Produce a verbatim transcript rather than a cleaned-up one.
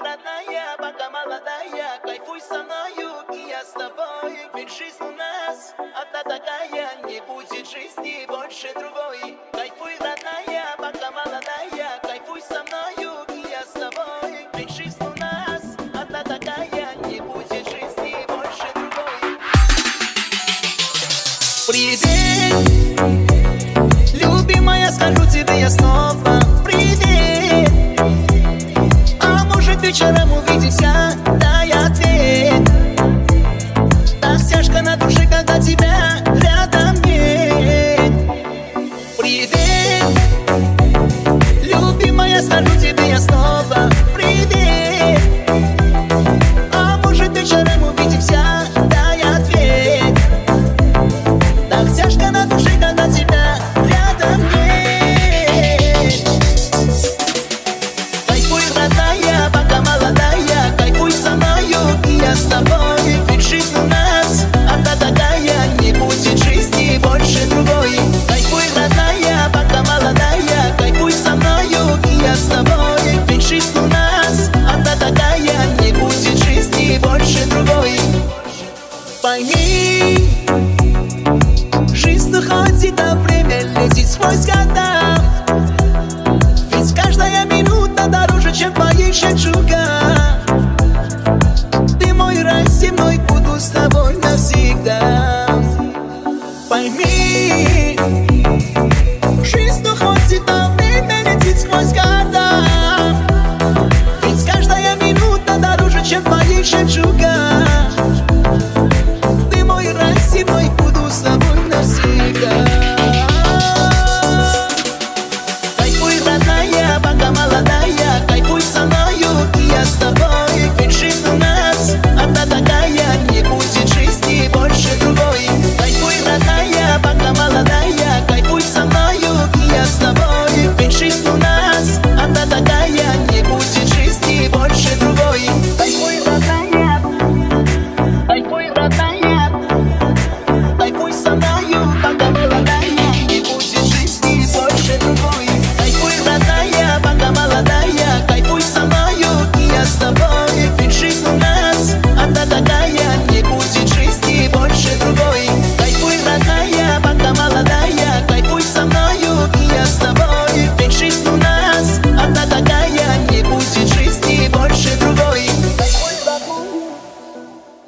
родная, пока молодая, кайфуй со мною, и я с тобой. Ведь жизнь у нас одна такая, не будет жизни больше другой. Кайфуй, родная, пока молодая, кайфуй со мною, и я с тобой. Ведь жизнь у нас одна такая, не будет жизни больше другой. Привет, любимая, скажу тебе я снова привет. А может вечером увидимся, дай ответ. Так тяжко на душе, когда тебя рядом нет. Привет, любимая, скажу тебе я снова привет. А может вечером увидимся, дай ответ. Так тяжко на душе, когда тебя рядом нет. Кайфуй, родная, пока молодая, кайфуй со мною, и я с тобой. Ведь жизнь у нас одна такая, не будет жизни больше другой. Кайфуй, родная, пока молодая, кайфуй со мною, и я с тобой. Ведь жизнь у нас одна такая, не будет жизни больше другой. Пойми, жизнь уходит, а время летит сквозь года. Ведь каждая минута дороже, чем твои жемчуга.